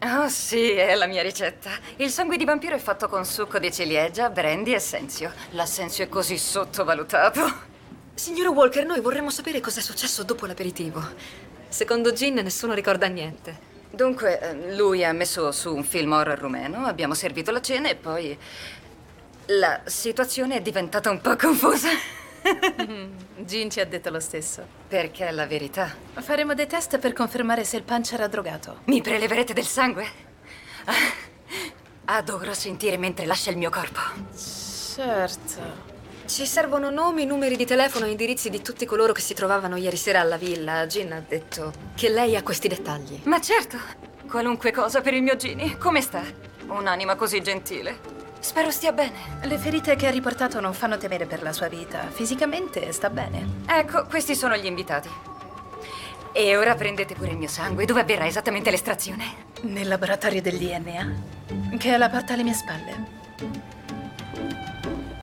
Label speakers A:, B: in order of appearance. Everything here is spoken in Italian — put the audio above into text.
A: Oh sì, è la mia ricetta. Il sangue di vampiro è fatto con succo di ciliegia, brandy e essenzio. L'assenzio è così sottovalutato.
B: Signora Walker, noi vorremmo sapere cosa è successo dopo l'aperitivo. Secondo Gin nessuno ricorda niente.
A: Dunque, lui ha messo su un film horror rumeno, abbiamo servito la cena e poi la situazione è diventata un po' confusa.
C: Gin ci ha detto lo stesso.
A: Perché è la verità.
C: Faremo dei test per confermare se il punch era drogato.
A: Mi preleverete del sangue? Adoro sentire mentre lascia il mio corpo.
C: Certo.
B: Ci servono nomi, numeri di telefono e indirizzi di tutti coloro che si trovavano ieri sera alla villa. Gin ha detto che lei ha questi dettagli.
A: Ma certo, qualunque cosa per il mio Ginny. Come sta? Un'anima così gentile. Spero stia bene.
C: Le ferite che ha riportato non fanno temere per la sua vita. Fisicamente sta bene.
A: Ecco, questi sono gli invitati. E ora prendete pure il mio sangue. Dove avverrà esattamente l'estrazione?
C: Nel laboratorio del DNA, che è alla porta alle mie spalle.